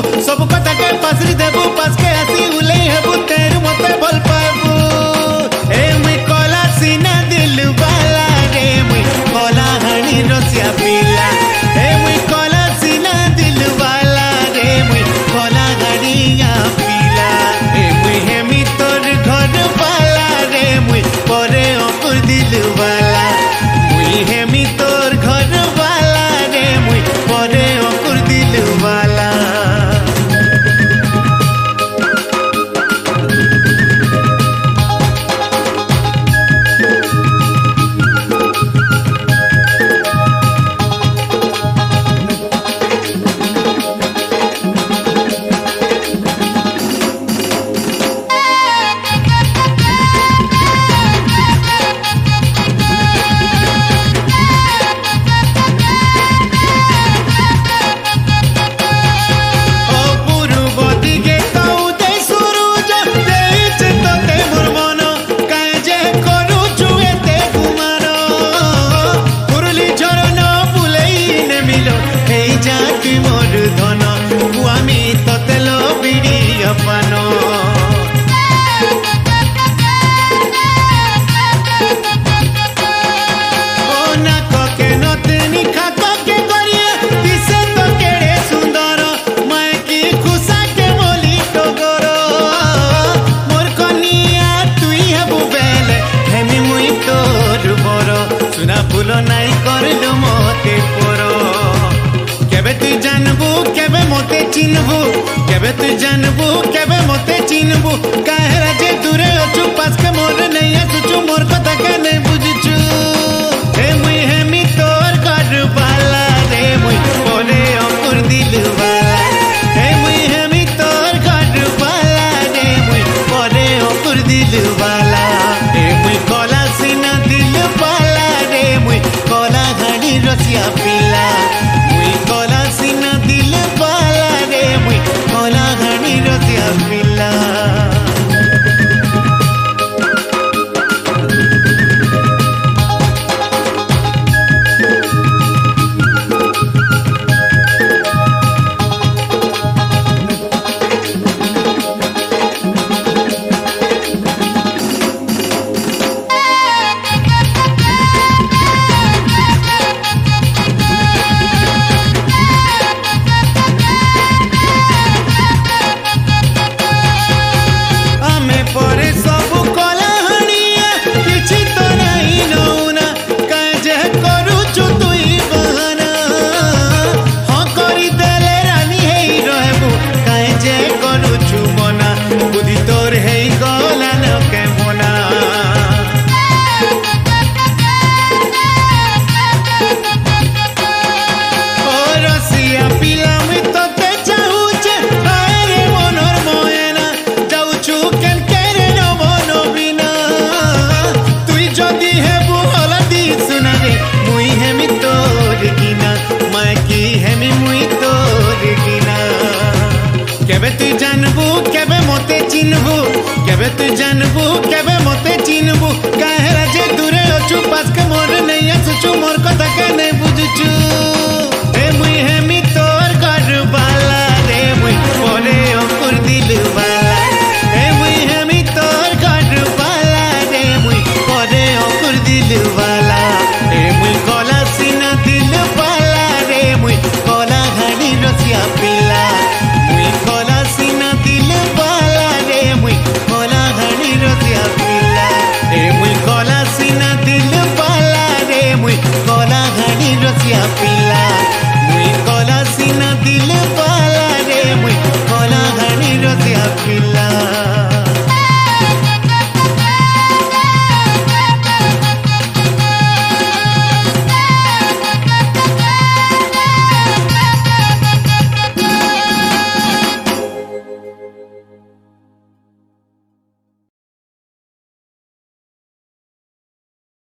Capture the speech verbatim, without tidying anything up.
सब कथा के पासरी देबू पास के आसी उले हेबू तेरू मते भल पाबू ए मुई कला सीना दिल वाला रे मुई कला हानी रसिया पिला ए मुई कला सीना दिल वाला रे मुई कला गाड़िया पिला ए मुई हेमी तोर घर वाला रे मुई परे अकुर दिल वाला मुई हेमी तोर घर वाला रे मुई परे अकुर दिल वाला नाई करलु मोते पोरो केबे तु जानबू केबे मोते चिन्हबू केबे तु जानबू केबे मोते चिन्हबू काहेरा जे दूरे अछु पास के मोर नहीं आसुचु मोर कथा के नहीं बुझुचु हे मुई हेमी तोर घर वाला रे मुई परे अकुर दिल वाला हे मुई हेमी तोर घर वाला रे मुई परे अकुर दिल वाला हे मुई कला सीना दिल वाला रे मुई कला घाड़ी रसिया पिला मुई कला सीना दिल वाला रे मुई कला घाड़ी रसिया पिला केबे तु